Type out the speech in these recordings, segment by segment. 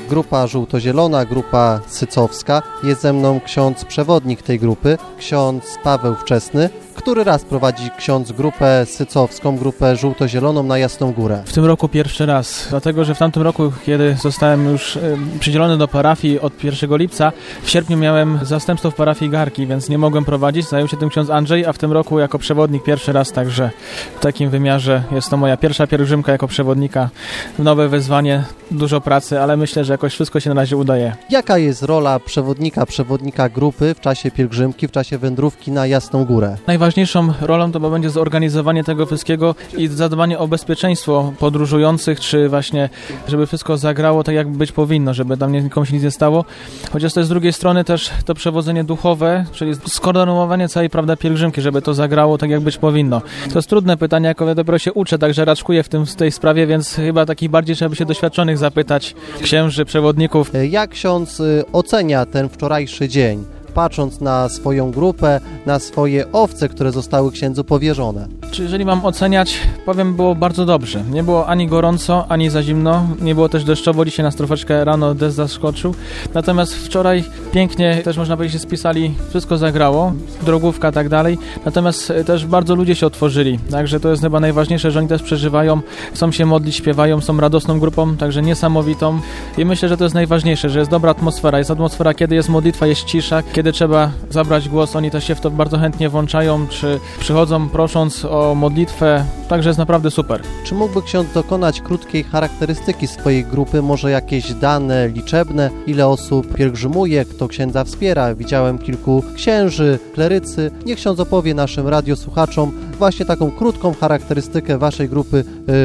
grupa żółto-zielona, grupa sycowska. Jest ze mną ksiądz przewodnik tej grupy, ksiądz Paweł Wczesny. Który raz prowadzi ksiądz grupę sycowską, grupę żółto-zieloną na Jasną Górę? W tym roku pierwszy raz, dlatego że w tamtym roku, kiedy zostałem już przydzielony do parafii od 1 lipca, w sierpniu miałem zastępstwo w parafii Garki, więc nie mogłem prowadzić, zajął się tym ksiądz Andrzej, a w tym roku jako przewodnik pierwszy raz, także w takim wymiarze jest to moja pierwsza pielgrzymka jako przewodnika. Nowe wyzwanie, dużo pracy, ale myślę, że jakoś wszystko się na razie udaje. Jaka jest rola przewodnika grupy w czasie pielgrzymki, w czasie wędrówki na Jasną Górę? Najważniejszą rolą to będzie zorganizowanie tego wszystkiego i zadbanie o bezpieczeństwo podróżujących, czy właśnie, żeby wszystko zagrało tak, jak być powinno, żeby tam nikomu się nic nie stało. Chociaż to jest z drugiej strony też to przewodzenie duchowe, czyli skoordynowanie całej, prawda, pielgrzymki, żeby to zagrało tak, jak być powinno. To jest trudne pytanie, jako ja dopiero się uczę, także raczkuję w tej sprawie, więc chyba takich bardziej trzeba by się doświadczonych zapytać, księży, przewodników. Jak ksiądz ocenia ten wczorajszy dzień? Patrząc na swoją grupę, na swoje owce, które zostały księdzu powierzone. Czy jeżeli mam oceniać, powiem, było bardzo dobrze. Nie było ani gorąco, ani za zimno, nie było też deszczowo, dzisiaj nas troszeczkę rano deszcz zaskoczył. Natomiast wczoraj pięknie, też można powiedzieć, się spisali, wszystko zagrało, drogówka, tak dalej. Natomiast też bardzo ludzie się otworzyli, także to jest chyba najważniejsze, że oni też przeżywają, chcą się modlić, śpiewają, są radosną grupą, także niesamowitą. I myślę, że to jest najważniejsze, że jest dobra atmosfera. Jest atmosfera, kiedy jest modlitwa, jest cisza, kiedy trzeba zabrać głos, oni też się w to bardzo chętnie włączają, czy przychodzą prosząc o modlitwę, także jest naprawdę super. Czy mógłby ksiądz dokonać krótkiej charakterystyki swojej grupy, może jakieś dane liczebne, ile osób pielgrzymuje, kto księdza wspiera? Widziałem kilku księży, klerycy. Niech ksiądz opowie naszym radiosłuchaczom właśnie taką krótką charakterystykę waszej grupy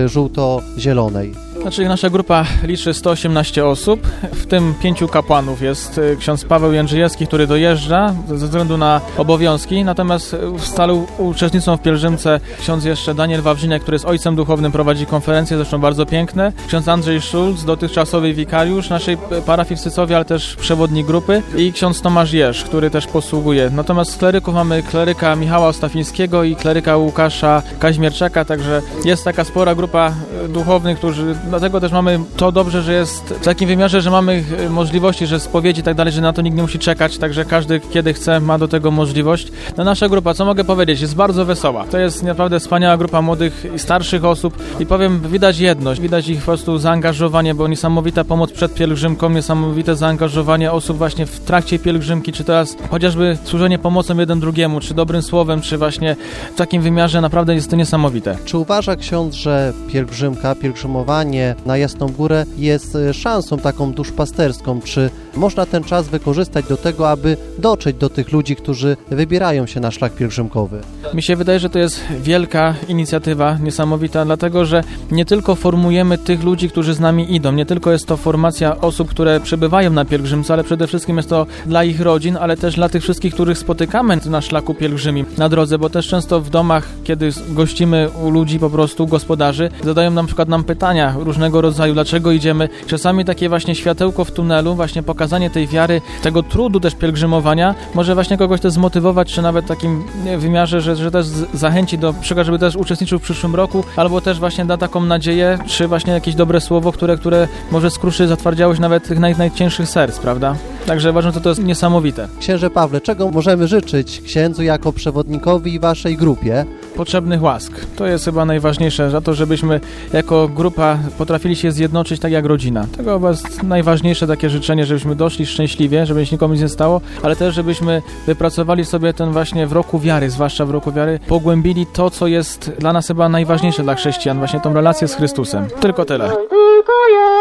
żółto-zielonej. Znaczy nasza grupa liczy 118 osób, w tym 5 kapłanów. Jest ksiądz Paweł Jędrzejewski, który dojeżdża ze względu na obowiązki, natomiast stale uczestniczą w pielgrzymce ksiądz jeszcze Daniel Wawrzyniak, który jest ojcem duchownym, prowadzi konferencje, zresztą bardzo piękne. Ksiądz Andrzej Szulc, dotychczasowy wikariusz naszej parafii w Sycowie, ale też przewodnik grupy, i ksiądz Tomasz Jerz, który też posługuje. Natomiast z kleryków mamy kleryka Michała Ostafińskiego i kleryka Łukasza Kaźmierczaka, także jest taka spora grupa duchownych, którzy, dlatego też mamy to dobrze, że jest w takim wymiarze, że mamy możliwości, że spowiedzi i tak dalej, że na to nikt nie musi czekać, także każdy, kiedy chce, ma do tego możliwość. No nasza grupa, co mogę powiedzieć, jest bardzo wesoła. To jest naprawdę wspaniała grupa młodych i starszych osób i powiem, widać jedność, widać ich po prostu zaangażowanie, bo niesamowita pomoc przed pielgrzymką, niesamowite zaangażowanie osób właśnie w trakcie pielgrzymki, czy teraz chociażby służenie pomocą jeden drugiemu, czy dobrym słowem, czy właśnie w takim wymiarze, naprawdę jest to niesamowite. Czy uważa ksiądz, że pielgrzymowanie na Jasną Górę jest szansą taką duszpasterską? Czy można ten czas wykorzystać do tego, aby dotrzeć do tych ludzi, którzy wybierają się na szlak pielgrzymkowy? Mi się wydaje, że to jest wielka inicjatywa, niesamowita, dlatego że nie tylko formujemy tych ludzi, którzy z nami idą, nie tylko jest to formacja osób, które przebywają na pielgrzymce, ale przede wszystkim jest to dla ich rodzin, ale też dla tych wszystkich, których spotykamy na szlaku pielgrzymi na drodze, bo też często w domach, kiedy gościmy u ludzi, po prostu gospodarzy, zadają na przykład nam pytania różnego rodzaju, dlaczego idziemy. Czasami takie właśnie światełko w tunelu, właśnie pokazanie tej wiary, tego trudu też pielgrzymowania, może właśnie kogoś też zmotywować, czy nawet w takim wymiarze, że też zachęci do przykład, żeby też uczestniczył w przyszłym roku, albo też właśnie da taką nadzieję, czy właśnie jakieś dobre słowo, które może skruszy zatwardziałość nawet tych najcięższych serc, prawda? Także uważam, że to jest niesamowite. Księże Pawle, czego możemy życzyć księdzu jako przewodnikowi i waszej grupie? Potrzebnych łask. To jest chyba najważniejsze, za to, żebyśmy jako grupa potrafili się zjednoczyć tak jak rodzina. Tego jest najważniejsze takie życzenie, żebyśmy doszli szczęśliwie, żeby się nikomu nic nie stało, ale też żebyśmy wypracowali sobie ten właśnie w roku wiary, zwłaszcza w roku wiary, pogłębili to, co jest dla nas chyba najważniejsze dla chrześcijan, właśnie tą relację z Chrystusem. Tylko tyle. Tylko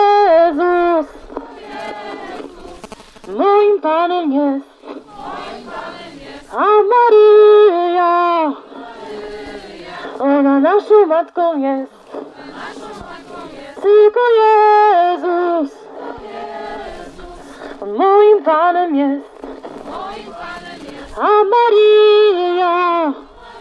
Jezus moim Panem jest, a Maryja ona naszą Matką jest. Tylko Jezus on moim Panem jest, a Maryja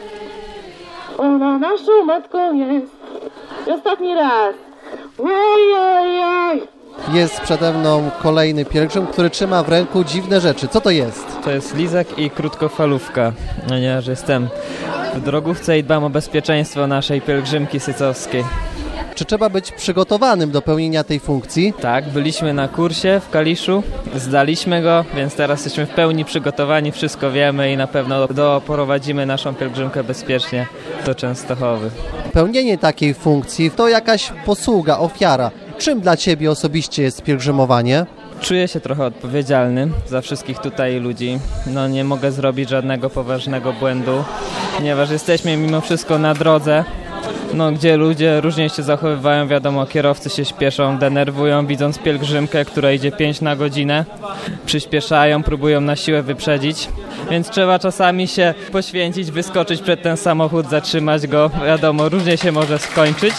ona naszą Matką jest. I ostatni raz. Ojojoj. Jest przede mną kolejny pielgrzym, który trzyma w ręku dziwne rzeczy. Co to jest? To jest lizak i krótkofalówka, ponieważ jestem w drogówce i dbam o bezpieczeństwo naszej pielgrzymki sycowskiej. Czy trzeba być przygotowanym do pełnienia tej funkcji? Tak, byliśmy na kursie w Kaliszu, zdaliśmy go, więc teraz jesteśmy w pełni przygotowani, wszystko wiemy i na pewno doprowadzimy naszą pielgrzymkę bezpiecznie do Częstochowy. Pełnienie takiej funkcji to jakaś posługa, ofiara. Czym dla Ciebie osobiście jest pielgrzymowanie? Czuję się trochę odpowiedzialny za wszystkich tutaj ludzi. Nie mogę zrobić żadnego poważnego błędu, ponieważ jesteśmy mimo wszystko na drodze, gdzie ludzie różnie się zachowywają, wiadomo, kierowcy się śpieszą, denerwują, widząc pielgrzymkę, która idzie 5 na godzinę, przyspieszają, próbują na siłę wyprzedzić, więc trzeba czasami się poświęcić, wyskoczyć przed ten samochód, zatrzymać go, wiadomo, różnie się może skończyć.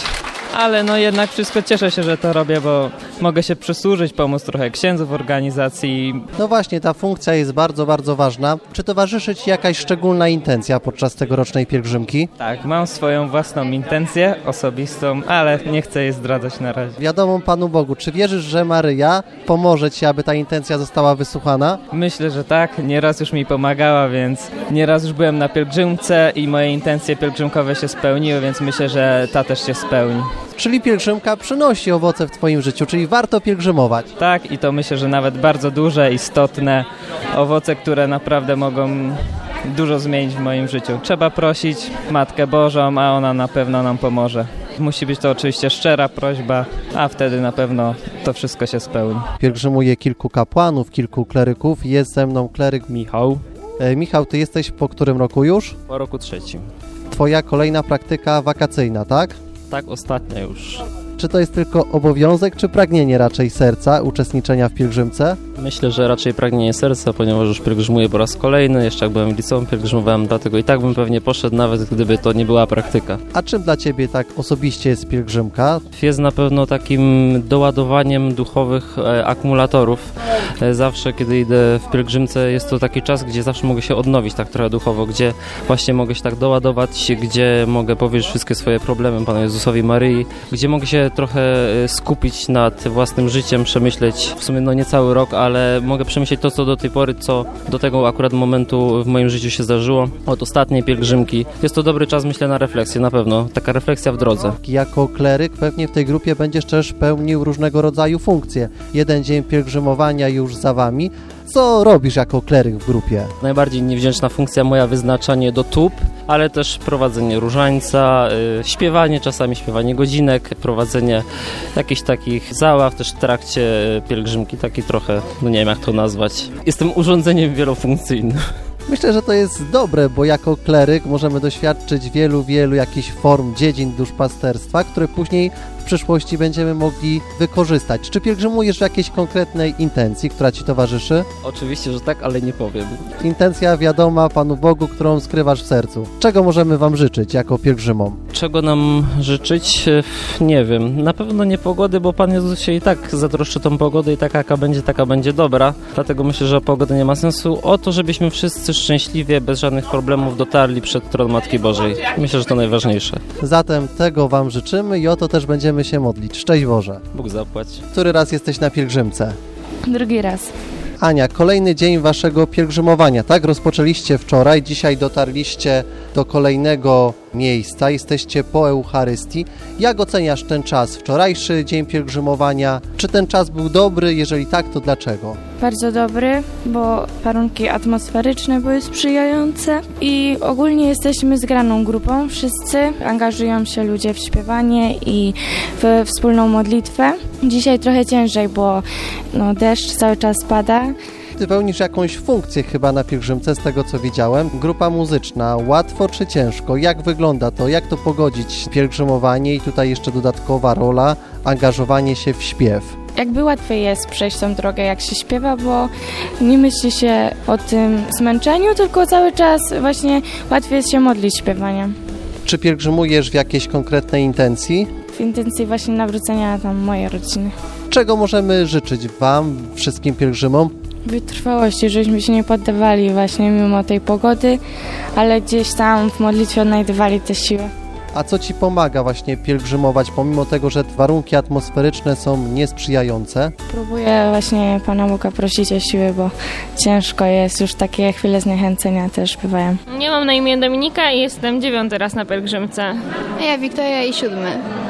Ale jednak wszystko cieszę się, że to robię, bo mogę się przysłużyć, pomóc trochę księdzu w organizacji. No właśnie, ta funkcja jest bardzo, bardzo ważna. Czy towarzyszy Ci jakaś szczególna intencja podczas tegorocznej pielgrzymki? Tak, mam swoją własną intencję osobistą, ale nie chcę jej zdradzać na razie. Wiadomo Panu Bogu, czy wierzysz, że Maryja pomoże Ci, aby ta intencja została wysłuchana? Myślę, że tak. Nieraz już mi pomagała, więc nieraz już byłem na pielgrzymce i moje intencje pielgrzymkowe się spełniły, więc myślę, że ta też się spełni. Czyli pielgrzymka przynosi owoce w Twoim życiu, czyli warto pielgrzymować. Tak, i to myślę, że nawet bardzo duże, istotne owoce, które naprawdę mogą dużo zmienić w moim życiu. Trzeba prosić Matkę Bożą, a ona na pewno nam pomoże. Musi być to oczywiście szczera prośba, a wtedy na pewno to wszystko się spełni. Pielgrzymuje kilku kapłanów, kilku kleryków. Jest ze mną kleryk Michał. Michał, Ty jesteś po którym roku już? Po roku 3. Twoja kolejna praktyka wakacyjna, tak? Tak, ostatnia już. Czy to jest tylko obowiązek, czy pragnienie raczej serca uczestniczenia w pielgrzymce? Myślę, że raczej pragnienie serca, ponieważ już pielgrzymuję po raz kolejny. Jeszcze jak byłem w liceum, pielgrzymowałem, dlatego i tak bym pewnie poszedł, nawet gdyby to nie była praktyka. A czym dla Ciebie tak osobiście jest pielgrzymka? Jest na pewno takim doładowaniem duchowych akumulatorów. Zawsze, kiedy idę w pielgrzymce, jest to taki czas, gdzie zawsze mogę się odnowić tak trochę duchowo, gdzie właśnie mogę się tak doładować, gdzie mogę powiedzieć wszystkie swoje problemy Panu Jezusowi, Maryi, gdzie mogę się trochę skupić nad własnym życiem, przemyśleć w sumie nie cały rok, ale mogę przemyśleć to, co do tej pory, co do tego akurat momentu w moim życiu się zdarzyło, od ostatniej pielgrzymki. Jest to dobry czas, myślę, na refleksję, na pewno. Taka refleksja w drodze. Jako kleryk pewnie w tej grupie będziesz też pełnił różnego rodzaju funkcje. Jeden dzień pielgrzymowania już za Wami. Co robisz jako kleryk w grupie? Najbardziej niewdzięczna funkcja moja, wyznaczanie do tub, ale też prowadzenie różańca, śpiewanie, czasami śpiewanie godzinek, prowadzenie jakichś takich zabaw też w trakcie pielgrzymki, taki trochę, nie wiem jak to nazwać. Jestem urządzeniem wielofunkcyjnym. Myślę, że to jest dobre, bo jako kleryk możemy doświadczyć wielu jakichś form, dziedzin duszpasterstwa, które później w przyszłości będziemy mogli wykorzystać. Czy pielgrzymujesz w jakiejś konkretnej intencji, która Ci towarzyszy? Oczywiście, że tak, ale nie powiem. Intencja wiadoma Panu Bogu, którą skrywasz w sercu. Czego możemy Wam życzyć jako pielgrzymom? Czego nam życzyć? Nie wiem. Na pewno nie pogody, bo Pan Jezus się i tak zatroszczy tą pogodę i taka będzie dobra. Dlatego myślę, że pogoda nie ma sensu. O to, żebyśmy wszyscy szczęśliwie, bez żadnych problemów dotarli przed tron Matki Bożej. Myślę, że to najważniejsze. Zatem tego Wam życzymy i o to też będziemy się modlić. Szczęść Boże. Bóg zapłać. Który raz jesteś na pielgrzymce? Drugi raz. Ania, kolejny dzień Waszego pielgrzymowania, tak? Rozpoczęliście wczoraj, dzisiaj dotarliście do kolejnego miejsca, jesteście po Eucharystii. Jak oceniasz ten czas, wczorajszy dzień pielgrzymowania? Czy ten czas był dobry? Jeżeli tak, to dlaczego? Bardzo dobry, bo warunki atmosferyczne były sprzyjające i ogólnie jesteśmy zgraną grupą. Wszyscy angażują się ludzie w śpiewanie i w wspólną modlitwę. Dzisiaj trochę ciężej, bo deszcz cały czas pada. Ty pełnisz jakąś funkcję chyba na pielgrzymce, z tego co widziałem. Grupa muzyczna, łatwo czy ciężko? Jak wygląda to? Jak to pogodzić? Pielgrzymowanie i tutaj jeszcze dodatkowa rola, angażowanie się w śpiew. Jakby łatwiej jest przejść tą drogę, jak się śpiewa, bo nie myśli się o tym zmęczeniu, tylko cały czas właśnie łatwiej jest się modlić śpiewaniem. Czy pielgrzymujesz w jakiejś konkretnej intencji? W intencji właśnie nawrócenia mojej rodziny. Czego możemy życzyć Wam, wszystkim pielgrzymom? Wytrwałości, żebyśmy się nie poddawali właśnie mimo tej pogody, ale gdzieś tam w modlitwie odnajdywali te siły. A co Ci pomaga właśnie pielgrzymować, pomimo tego, że warunki atmosferyczne są niesprzyjające? Próbuję właśnie Pana Boga prosić o siły, bo ciężko jest, już takie chwile zniechęcenia też bywają. Ja mam na imię Dominika i jestem 9. raz na pielgrzymce. A ja Wiktoria i 7.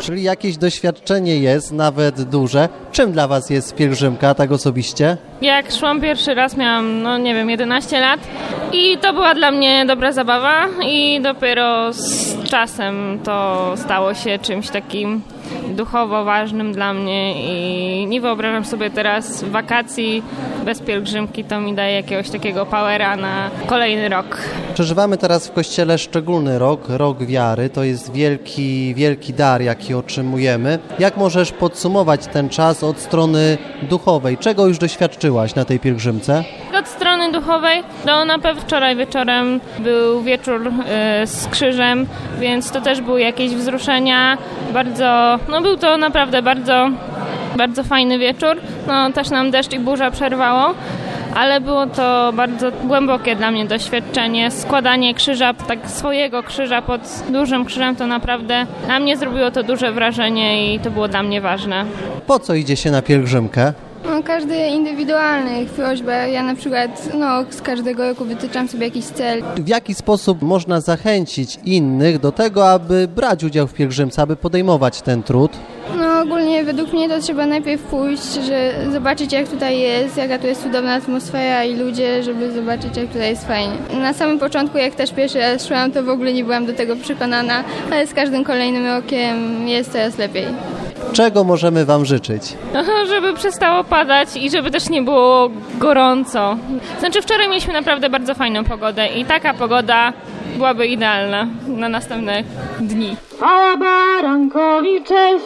Czyli jakieś doświadczenie jest, nawet duże. Czym dla Was jest pielgrzymka, tak osobiście? Jak szłam pierwszy raz, miałam, 11 lat i to była dla mnie dobra zabawa i dopiero z czasem to stało się czymś takim duchowo ważnym dla mnie i nie wyobrażam sobie teraz wakacji bez pielgrzymki, to mi daje jakiegoś takiego powera na kolejny rok. Przeżywamy teraz w Kościele szczególny rok wiary. To jest wielki dar, jaki otrzymujemy. Jak możesz podsumować ten czas od strony duchowej? Czego już doświadczyłaś na tej pielgrzymce? Od strony duchowej, na pewno wczoraj wieczorem był wieczór z krzyżem, więc to też były jakieś wzruszenia. Był to naprawdę bardzo fajny wieczór. Też nam deszcz i burza przerwało, ale było to bardzo głębokie dla mnie doświadczenie. Składanie krzyża, tak swojego krzyża pod dużym krzyżem, to naprawdę na mnie zrobiło to duże wrażenie i to było dla mnie ważne. Po co idzie się na pielgrzymkę? Każdy indywidualny prośbę. Ja na przykład z każdego roku wytyczam sobie jakiś cel. W jaki sposób można zachęcić innych do tego, aby brać udział w pielgrzymce, aby podejmować ten trud? Ogólnie według mnie to trzeba najpierw pójść, zobaczyć jak tutaj jest, jaka tu jest cudowna atmosfera i ludzie, żeby zobaczyć jak tutaj jest fajnie. Na samym początku, jak też pierwszy raz szłam, to w ogóle nie byłam do tego przekonana, ale z każdym kolejnym rokiem jest coraz lepiej. Czego możemy Wam życzyć? Żeby przestało padać i żeby też nie było gorąco. Wczoraj mieliśmy naprawdę bardzo fajną pogodę i taka pogoda byłaby idealna na następne dni. Chwała barankowi, cześć!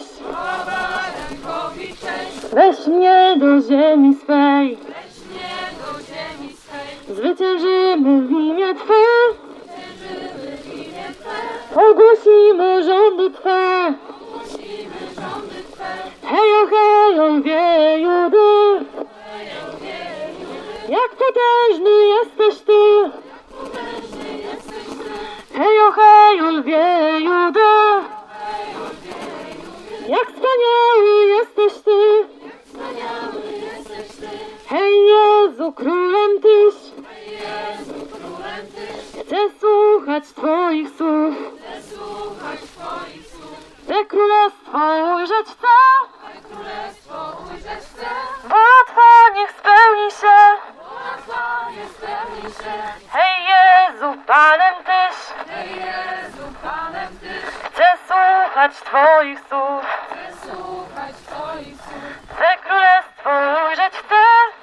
Weź mnie do ziemi swej. Zwyciężymy w imię Twe. Ogłosimy rządy Twe. Hejo, hejo, wieju, dy. Jak potężny jesteś Ty. Hejo, hejo, wieju, dy. Jak wspaniały jesteś Ty. Hej Jezu, królem Tyś. Chcę słuchać Twoich słów. Chcę królestwo ujrzeć chcę. Wola Twa niech spełni się. Hej Jezu, Panem Tyś. Chcę słuchać Twoich słów. Chcę królestwo ujrzeć chcę.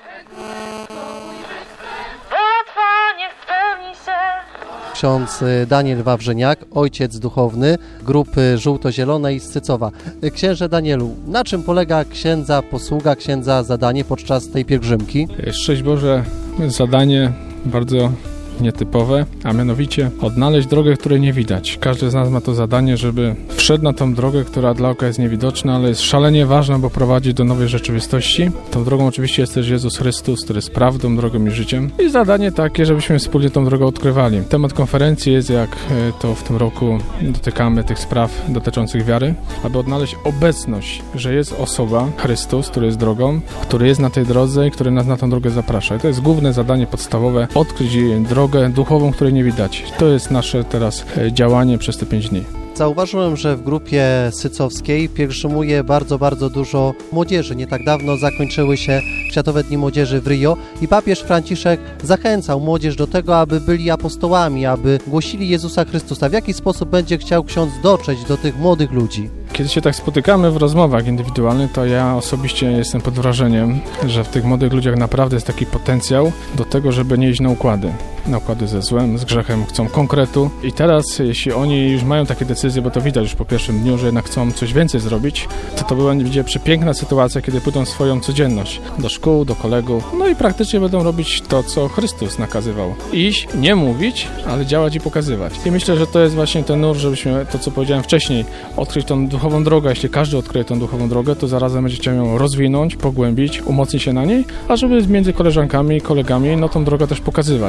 Wola Twa niech spełni się. Ksiądz Daniel Wawrzyniak, ojciec duchowny grupy żółto-zielonej z Sycowa. Księże Danielu, na czym polega księdza posługa, księdza zadanie podczas tej pielgrzymki? Szczęść Boże, zadanie bardzo nietypowe, a mianowicie odnaleźć drogę, której nie widać. Każdy z nas ma to zadanie, żeby wszedł na tą drogę, która dla oka jest niewidoczna, ale jest szalenie ważna, bo prowadzi do nowej rzeczywistości. Tą drogą oczywiście jest też Jezus Chrystus, który jest prawdą, drogą i życiem. I zadanie takie, żebyśmy wspólnie tą drogę odkrywali. Temat konferencji jest, jak to w tym roku dotykamy tych spraw dotyczących wiary, aby odnaleźć obecność, że jest osoba, Chrystus, który jest drogą, który jest na tej drodze i który nas na tą drogę zaprasza. I to jest główne zadanie podstawowe, odkryć drogę duchową, której nie widać. To jest nasze teraz działanie przez te 5 dni. Zauważyłem, że w grupie sycowskiej pielgrzymuje bardzo dużo młodzieży. Nie tak dawno zakończyły się Światowe Dni Młodzieży w Rio i papież Franciszek zachęcał młodzież do tego, aby byli apostołami, aby głosili Jezusa Chrystusa. W jaki sposób będzie chciał ksiądz dotrzeć do tych młodych ludzi? Kiedy się tak spotykamy w rozmowach indywidualnych, to ja osobiście jestem pod wrażeniem, że w tych młodych ludziach naprawdę jest taki potencjał do tego, żeby nie iść na układy ze złem, z grzechem, chcą konkretu. I teraz, jeśli oni już mają takie decyzje, bo to widać już po pierwszym dniu, że jednak chcą coś więcej zrobić, to będzie przepiękna sytuacja, kiedy pójdą swoją codzienność do szkół, do kolegów, no i praktycznie będą robić to, co Chrystus nakazywał. Iść, nie mówić, ale działać i pokazywać. I myślę, że to jest właśnie ten nurt, żebyśmy, to co powiedziałem wcześniej, odkryć tą duchową drogę. Jeśli każdy odkryje tą duchową drogę, to zarazem będzie chciał ją rozwinąć, pogłębić, umocnić się na niej, a żeby między koleżankami i kolegami tą drogę też pokazywać. I ja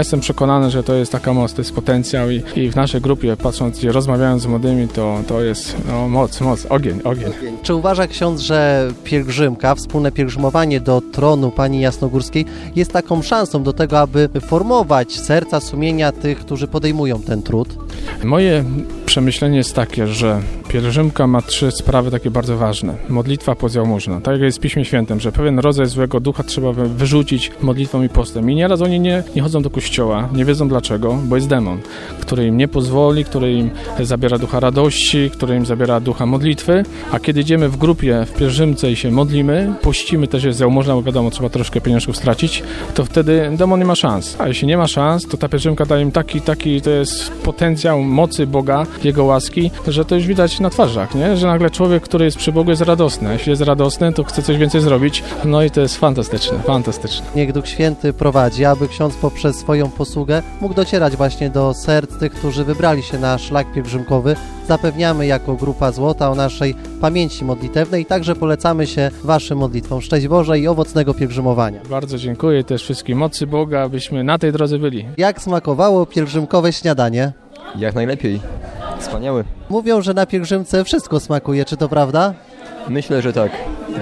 jestem przekonany, że to jest taka moc, to jest potencjał i w naszej grupie, patrząc, gdzie rozmawiając z młodymi, to jest moc, ogień. Czy uważa ksiądz, że pielgrzymka, wspólne pielgrzymowanie do tronu Pani Jasnogórskiej jest taką szansą do tego, aby formować serca, sumienia tych, którzy podejmują ten trud? Moje przemyślenie jest takie, że pielgrzymka ma 3 sprawy takie bardzo ważne. Modlitwa, post, jałmużna. Tak jak jest w Piśmie Świętym, że pewien rodzaj złego ducha trzeba wyrzucić modlitwą i postem. I nieraz oni nie chodzą do kościoła, nie wiedzą dlaczego, bo jest demon, który im nie pozwoli, który im zabiera ducha radości, który im zabiera ducha modlitwy, a kiedy idziemy w grupie, w pielgrzymce i się modlimy, pościmy też jest jałmużna, bo wiadomo, trzeba troszkę pieniążków stracić, to wtedy demon nie ma szans. A jeśli nie ma szans, to ta pielgrzymka daje im taki, to jest potencjał mocy Boga, Jego łaski, że to już widać na twarzach, nie? Że nagle człowiek, który jest przy Bogu, jest radosny. A jeśli jest radosny, to chce coś więcej zrobić. No i to jest fantastyczne. Niech Duch Święty prowadzi, aby ksiądz poprzez swoją posługę mógł docierać właśnie do serc tych, którzy wybrali się na szlak pielgrzymkowy. Zapewniamy jako Grupa Złota o naszej pamięci modlitewnej i także polecamy się Waszym modlitwom. Szczęść Boże i owocnego pielgrzymowania. Bardzo dziękuję też wszystkim mocy Boga, abyśmy na tej drodze byli. Jak smakowało pielgrzymkowe śniadanie? Jak najlepiej. Wspaniałe. Mówią, że na pielgrzymce wszystko smakuje, czy to prawda? Myślę, że tak.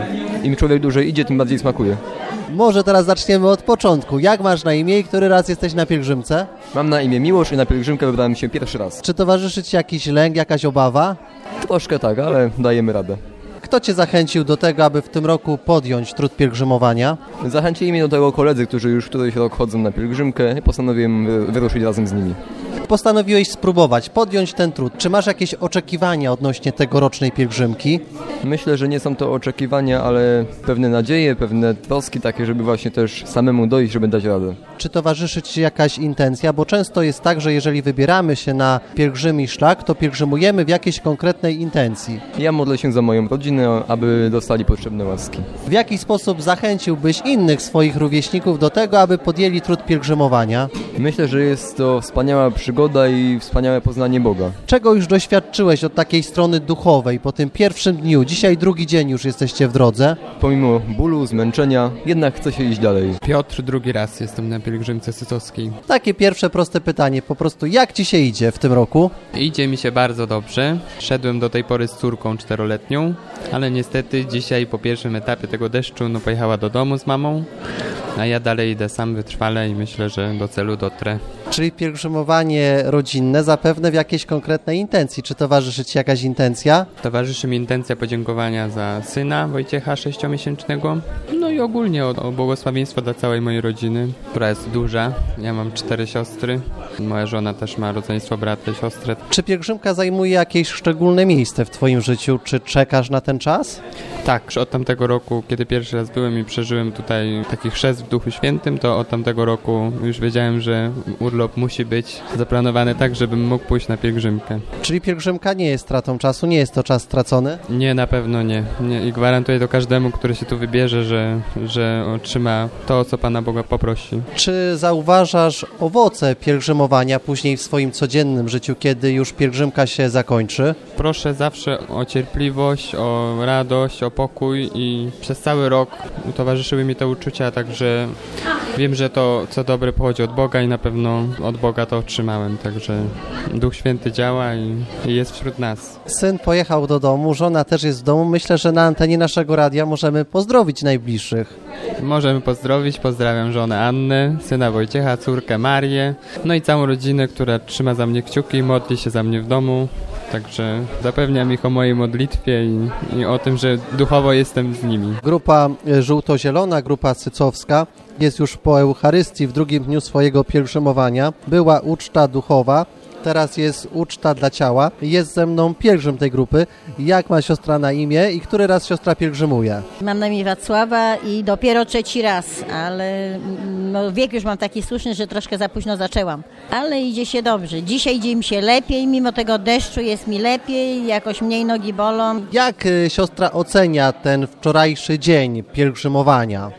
Im człowiek dłużej idzie, tym bardziej smakuje. Może teraz zaczniemy od początku. Jak masz na imię i który raz jesteś na pielgrzymce? Mam na imię Miłosz i na pielgrzymkę wybrałem się pierwszy raz. Czy towarzyszy Ci jakiś lęk, jakaś obawa? Troszkę tak, ale dajemy radę. Kto Cię zachęcił do tego, aby w tym roku podjąć trud pielgrzymowania? Zachęcili mnie do tego koledzy, którzy już któryś rok chodzą na pielgrzymkę i postanowiłem wyruszyć razem z nimi. Postanowiłeś spróbować, podjąć ten trud. Czy masz jakieś oczekiwania odnośnie tegorocznej pielgrzymki? Myślę, że nie są to oczekiwania, ale pewne nadzieje, pewne troski takie, żeby właśnie też samemu dojść, żeby dać radę. Czy towarzyszy Ci jakaś intencja? Bo często jest tak, że jeżeli wybieramy się na pielgrzymi szlak, to pielgrzymujemy w jakiejś konkretnej intencji. Ja modlę się za moją rodzinę, aby dostali potrzebne łaski. W jaki sposób zachęciłbyś innych swoich rówieśników do tego, aby podjęli trud pielgrzymowania? Myślę, że jest to wspaniała przygoda i wspaniałe poznanie Boga. Czego już doświadczyłeś od takiej strony duchowej po tym pierwszym dniu? Dzisiaj drugi dzień już jesteście w drodze. Pomimo bólu, zmęczenia, jednak chce się iść dalej. Piotr, drugi raz jestem na pielgrzymce sycowskiej. Takie pierwsze proste pytanie, po prostu jak Ci się idzie w tym roku? Idzie mi się bardzo dobrze. Szedłem do tej pory z córką 4-letnią, ale niestety dzisiaj po pierwszym etapie tego deszczu pojechała do domu z mamą, a ja dalej idę sam wytrwale i myślę, że do celu dotrę. Czyli pielgrzymowanie rodzinne zapewne w jakiejś konkretnej intencji. Czy towarzyszy Ci jakaś intencja? Towarzyszy mi intencja podziękowania za syna Wojciecha 6-miesięcznego, no i ogólnie o błogosławieństwo dla całej mojej rodziny, która jest duża. Ja mam 4 siostry, moja żona też ma rodzeństwo brata i siostrę. Czy pielgrzymka zajmuje jakieś szczególne miejsce w Twoim życiu? Czy czekasz na ten czas? Tak, od tamtego roku, kiedy pierwszy raz byłem i przeżyłem tutaj taki chrzest w Duchu Świętym, to od tamtego roku już wiedziałem, że urlop musi być zaplanowany tak, żebym mógł pójść na pielgrzymkę. Czyli pielgrzymka nie jest stratą czasu, nie jest to czas stracony? Nie, na pewno nie. I gwarantuję to każdemu, który się tu wybierze, że otrzyma to, o co Pana Boga poprosi. Czy zauważasz owoce pielgrzymowania później w swoim codziennym życiu, kiedy już pielgrzymka się zakończy? Proszę zawsze o cierpliwość, o radość, o pokój i przez cały rok towarzyszyły mi te uczucia, także wiem, że to, co dobre, pochodzi od Boga i na pewno od Boga to otrzymałem, także Duch Święty działa i jest wśród nas. Syn pojechał do domu, żona też jest w domu. Myślę, że na antenie naszego radia możemy pozdrowić najbliższych. Możemy pozdrowić, pozdrawiam żonę Annę, syna Wojciecha, córkę Marię, no i całą rodzinę, która trzyma za mnie kciuki i modli się za mnie w domu. Także zapewniam ich o mojej modlitwie i o tym, że duchowo jestem z nimi. Grupa żółto-zielona, grupa sycowska jest już po Eucharystii w drugim dniu swojego pielgrzymowania. Była uczta duchowa, teraz jest uczta dla ciała. Jest ze mną pielgrzym tej grupy. Jak ma siostra na imię i który raz siostra pielgrzymuje? Mam na imię Wacława i dopiero 3. raz, ale wiek już mam taki słuszny, że troszkę za późno zaczęłam. Ale idzie się dobrze. Dzisiaj idzie mi się lepiej, mimo tego deszczu jest mi lepiej, jakoś mniej nogi bolą. Jak siostra ocenia ten wczorajszy dzień pielgrzymowania? No,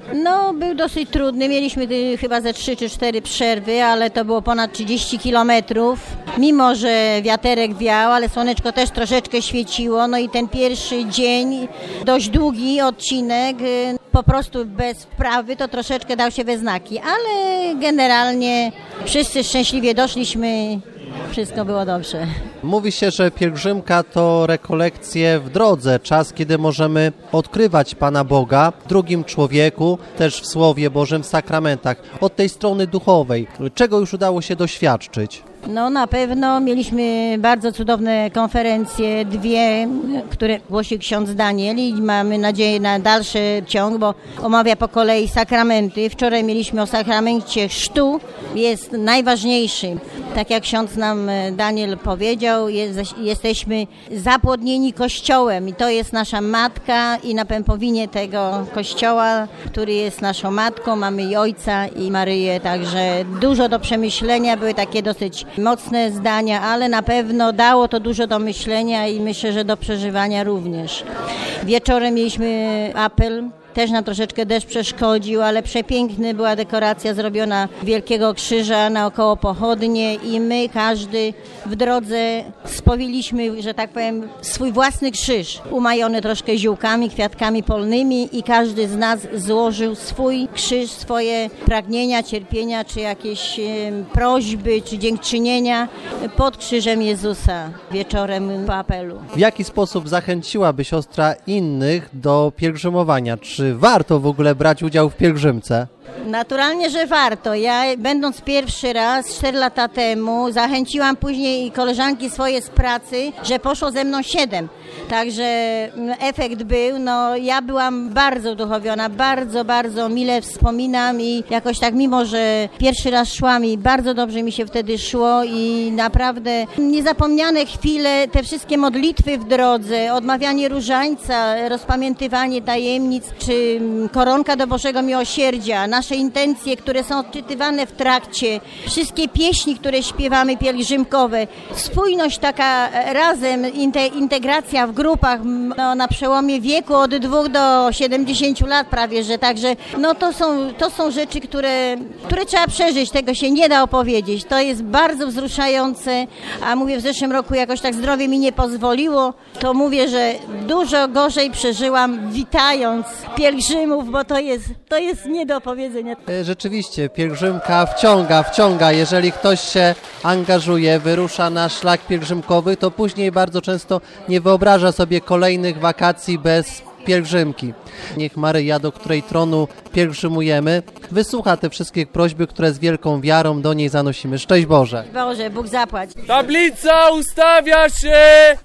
No, był dosyć trudny. Mieliśmy chyba ze 3 czy 4 przerwy, ale to było ponad 30 kilometrów. Mimo że wiaterek wiał, ale słoneczko też troszeczkę świeciło. No i ten pierwszy dzień, dość długi odcinek, po prostu bez wprawy, to troszeczkę dał się we znaki. Ale generalnie wszyscy szczęśliwie doszliśmy. Wszystko było dobrze. Mówi się, że pielgrzymka to rekolekcje w drodze, czas, kiedy możemy odkrywać Pana Boga w drugim człowieku, też w Słowie Bożym, w sakramentach. Od tej strony duchowej, czego już udało się doświadczyć? No na pewno mieliśmy bardzo cudowne konferencje, 2, które głosił ksiądz Daniel i mamy nadzieję na dalszy ciąg, bo omawia po kolei sakramenty. Wczoraj mieliśmy o sakramencie chrztu, jest najważniejszy. Tak jak ksiądz nam Daniel powiedział, jesteśmy zapłodnieni Kościołem i to jest nasza matka i na pępowinie tego Kościoła, który jest naszą matką, mamy i Ojca i Maryję, także dużo do przemyślenia, były takie dosyć mocne zdania, ale na pewno dało to dużo do myślenia i myślę, że do przeżywania również. Wieczorem mieliśmy apel. Też nam troszeczkę deszcz przeszkodził, ale przepiękny była dekoracja zrobiona Wielkiego Krzyża naokoło pochodnie i my każdy w drodze spowiliśmy, że tak powiem, swój własny krzyż, umajony troszkę ziółkami, kwiatkami polnymi i każdy z nas złożył swój krzyż, swoje pragnienia, cierpienia, czy jakieś prośby, czy dziękczynienia pod krzyżem Jezusa wieczorem po apelu. W jaki sposób zachęciłaby siostra innych do pielgrzymowania? Czy warto w ogóle brać udział w pielgrzymce? Naturalnie, że warto. Ja będąc pierwszy raz 4 lata temu zachęciłam później koleżanki swoje z pracy, że poszło ze mną 7. Także efekt był, no ja byłam bardzo uduchowiona, bardzo, bardzo mile wspominam i jakoś tak mimo, że pierwszy raz szłam i bardzo dobrze mi się wtedy szło i naprawdę niezapomniane chwile, te wszystkie modlitwy w drodze, odmawianie różańca, rozpamiętywanie tajemnic, czy koronka do Bożego Miłosierdzia, nasze intencje, które są odczytywane w trakcie, wszystkie pieśni, które śpiewamy pielgrzymkowe, spójność taka razem, integracja w grupach no, na przełomie wieku od 2 do 70 lat prawie, że także no to są rzeczy, które trzeba przeżyć, tego się nie da opowiedzieć. To jest bardzo wzruszające, a mówię, w zeszłym roku jakoś tak zdrowie mi nie pozwoliło, to mówię, że dużo gorzej przeżyłam witając pielgrzymów, bo to jest nie do opowiedzenia. Rzeczywiście, pielgrzymka wciąga. Jeżeli ktoś się angażuje, wyrusza na szlak pielgrzymkowy, to później bardzo często nie wyobraża sobie kolejnych wakacji bez pielgrzymki. Niech Maryja, do której tronu pielgrzymujemy, wysłucha te wszystkie prośby, które z wielką wiarą do niej zanosimy. Szczęść Boże! Boże, Bóg zapłać! Tablica ustawia się!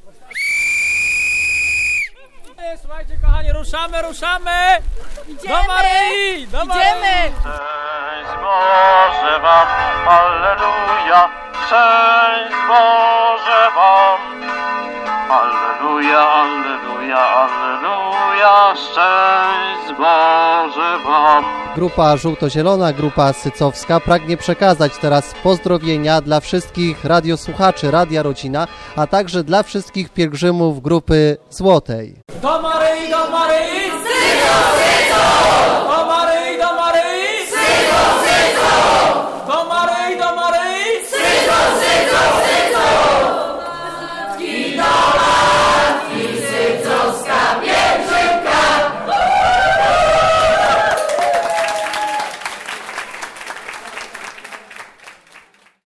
Słuchajcie, kochani, ruszamy! Idziemy! Do Maryi! Idziemy! Szczęść Boże wam, alleluja! Szczęść Boże wam! Alleluja, alleluja, alleluja! Szczęść Boże wam! Grupa żółto-zielona, grupa sycowska pragnie przekazać teraz pozdrowienia dla wszystkich radiosłuchaczy Radia Rodzina, a także dla wszystkich pielgrzymów grupy Złotej. Do Maryi! Syco!